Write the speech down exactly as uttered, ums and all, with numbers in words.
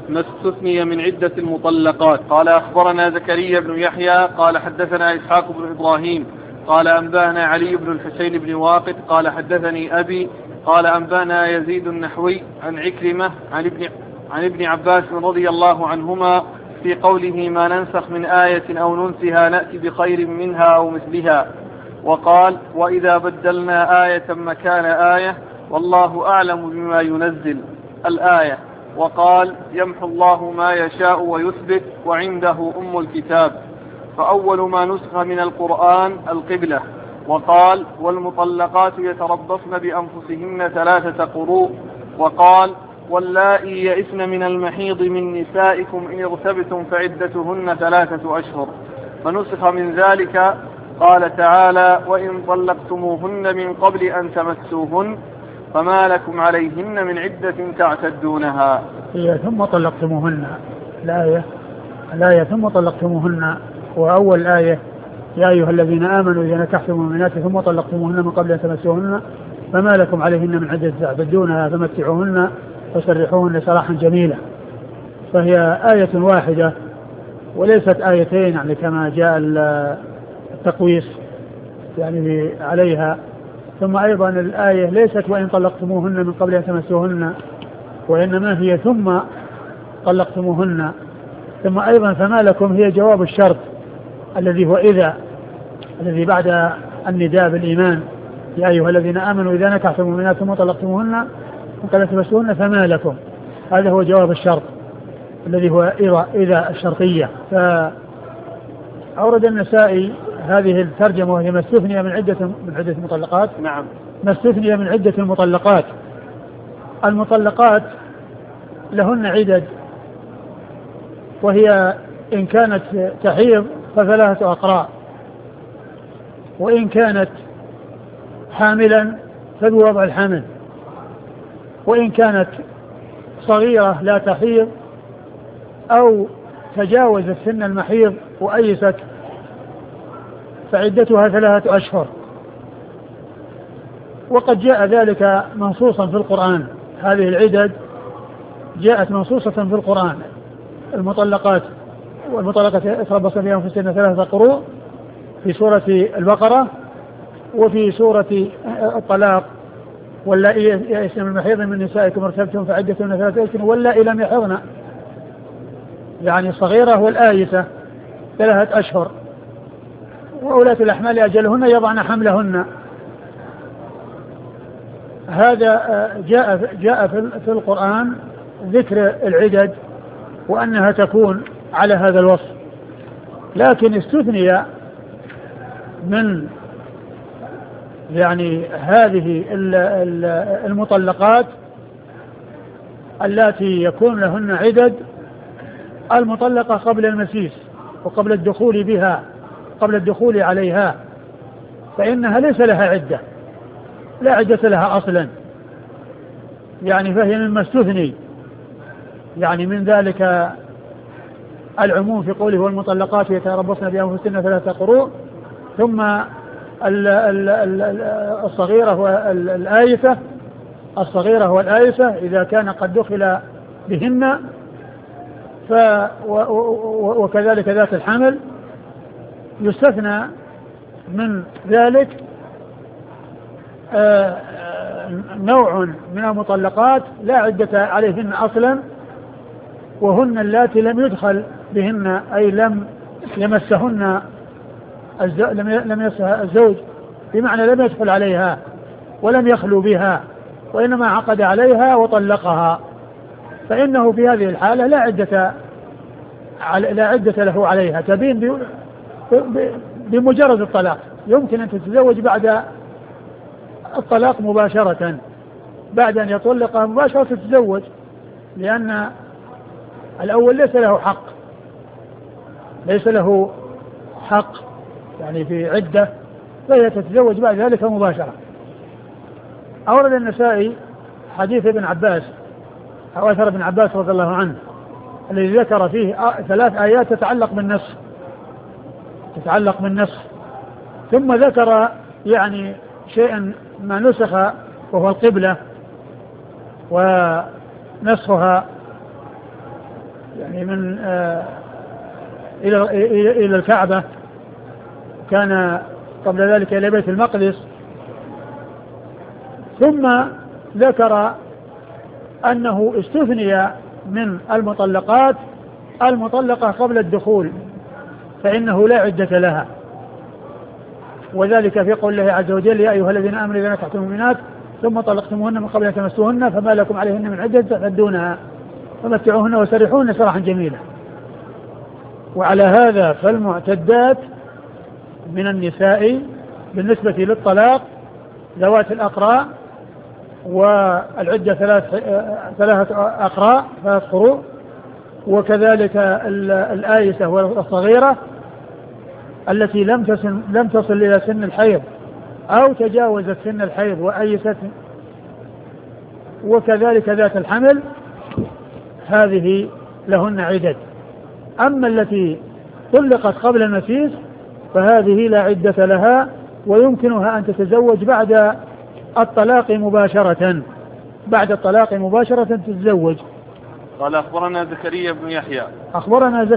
ما استثني من عدة المطلقات. قال أخبرنا زكريا بن يحيى قال حدثنا إسحاق بن إبراهيم قال أنبانا علي بن الحسين بن واقد قال حدثني أبي قال أنبانا يزيد النحوي عن عكرمة عن ابن, عن ابن عباس رضي الله عنهما في قوله ما ننسخ من آية أو ننسها نأتي بخير منها أو مثلها. وقال وإذا بدلنا آية مكان آية والله أعلم بما ينزل الآية. وقال يمحو الله ما يشاء ويثبت وعنده أم الكتاب. فأول ما نسخ من القرآن القبلة. وقال والمطلقات يتربصن بأنفسهن ثلاثة قروء. وقال واللائي يئسن من المحيض من نسائكم إن ارتبتم فعدتهن ثلاثة أشهر. فنسخ من ذلك قال تعالى وإن طلقتموهن من قبل أن تمسوهن فما لكم عليهن من عدة تعتدونها. ثم طلقتموهن الآية الآية ثم طلقتموهن. وأول آية يا أيها الذين آمنوا إذا نكحتم المؤمنات ثم طلقتموهن من قبل أن تمسوهن فما لكم عليهن من عدة تعتدونها فمتعوهن وسرحوهن سراحا جميلا. فهي آية واحدة وليست آيتين يعني كما جاء التقويس يعني عليها. ثم أيضا الآية ليست وإن طلقتموهن من قبل أن تمسوهن وإنما هي ثم طلقتموهن. ثم أيضا فما لكم هي جواب الشرط الذي هو إذا الذي بعد النداء بالإيمان يا أيها الذين آمنوا إذا نكحتم المؤمنات ثم طلقتموهن من قبل أن تمسوهن فما لكم. هذا هو جواب الشرط الذي هو إذا, إذا الشرطية. فأورد النسائي هذه الترجمة وهي ما استثني من عدة من عدة المطلقات. نعم. ما استثني من عدة المطلقات. المطلقات لهن عدد وهي إن كانت تحيض فثلاثة أقراء وإن كانت حاملا فبوضع الحمل وإن كانت صغيرة لا تحيض أو تجاوزت سن المحيض وأيست فعدتها ثلاثة أشهر. وقد جاء ذلك منصوصا في القرآن. هذه العدد جاءت منصوصة في القرآن. المطلقات والمطلقات يتربصن بأنفسهن ثلاثة قروء في سورة البقرة وفي سورة الطلاق واللائي يئسن من المحيض من نسائكم ارتبتم فعدتهن ثلاثة أشهر واللائي لم يحضن يعني الصغيرة والآيسة ثلاثة أشهر. وأولاة الأحمال أجلهن يضعن حملهن. هذا جاء جاء في القرآن ذكر العدد وأنها تكون على هذا الوصف. لكن استثني من يعني هذه المطلقات التي يكون لهن عدد المطلقة قبل المسيس وقبل الدخول بها قبل الدخول عليها فإنها ليس لها عدة لا عدة لها أصلا يعني فهي مما استثني يعني من ذلك العموم في قوله والمطلقات يتربصن بأنفسهن ثلاثة قروء ثم الصغيرة والآيسة الصغيرة والآيسة إذا كان قد دخل بهن ف وكذلك ذات الحمل يستثنى من ذلك نوع من المطلقات لا عدة عليهن أصلا وهن اللاتي لم يدخل بهن أي لم يمسهن لم يمسها الزوج بمعنى لم يدخل عليها ولم يخلو بها وإنما عقد عليها وطلقها فإنه في هذه الحالة لا عدة لا عدة له عليها تبين بمجرد الطلاق. يمكن أن تتزوج بعد الطلاق مباشرة بعد أن يطلقها مباشرة تتزوج لأن الأول ليس له حق ليس له حق يعني في عدة فهي تتزوج بعد ذلك مباشرة. أورد النسائي حديث ابن عباس أو أثر ابن عباس رضي الله عنه الذي ذكر فيه ثلاث آيات تتعلق بالنسخ تتعلق بالنسخ ثم ذكر يعني شيئا ما نسخ وهو القبلة ونسخها يعني من آه إلى إلى الكعبة، كان قبل ذلك إلى بيت المقدس. ثم ذكر أنه استثني من المطلقات المطلقة قبل الدخول فإنه لا عدة لها، وذلك في قول الله عز وجل: يا أيها الذين آمنوا إذا نكحتم المؤمنات ثم طلقتموهن من قبل أن تمسوهن فما لكم عليهن من عدة تعتدونها فمتعوهن وسرحوهن سراحا جميلا. وعلى هذا فالمعتدات من النساء بالنسبة للطلاق ذوات الأقراء، والعدة ثلاث ثلاثة أقراء ثلاث قروء، وكذلك الآيسة والصغيرة التي لم تصل لم تصل إلى سن الحيض أو تجاوزت سن الحيض وأيست، وكذلك ذات الحمل، هذه لهن عدد. أما التي طلقت قبل المسيس فهذه لا عدة لها، ويمكنها أن تتزوج بعد الطلاق مباشرة بعد الطلاق مباشرة تتزوج. قال أخبرنا زكريا بن يحيى أخبرنا